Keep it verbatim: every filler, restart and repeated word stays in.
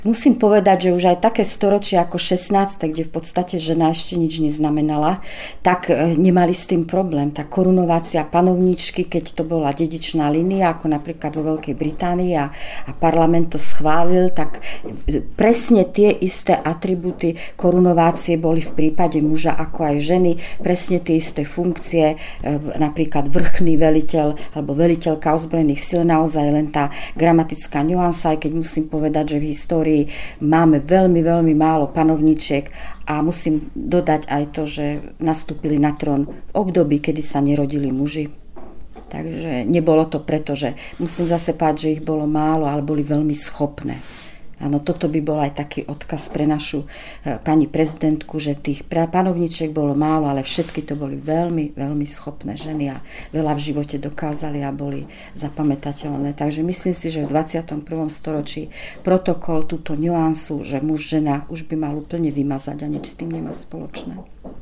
Musím povedať, že už aj také storočie ako šestnáste, kde v podstate žena ešte nič neznamenala, tak nemali s tým problém. Tá korunovácia panovničky, keď to bola dedičná línia, ako napríklad vo Veľkej Británii a, a parlament to schválil, tak presne tie isté atribúty korunovácie boli v prípade muža ako aj ženy, presne tie isté funkcie, napríklad vrchný veliteľ alebo veliteľka ozbrojených síl, naozaj len tá gramatická nuansa, aj keď musím povedať, že v histórii máme veľmi, veľmi málo panovníčiek a musím dodať aj to, že nastúpili na trón v období, kedy sa nerodili muži. Takže nebolo to preto, že musím zase povedať, že ich bolo málo, ale boli veľmi schopné. Áno, toto by bol aj taký odkaz pre našu pani prezidentku, že tých panovníčiek bolo málo, ale všetky to boli veľmi, veľmi schopné ženy a veľa v živote dokázali a boli zapamätateľné. Takže myslím si, že v dvadsiatom prvom storočí protokol túto nuansu, že muž, žena už by mal úplne vymazať a nič s tým nemá spoločné.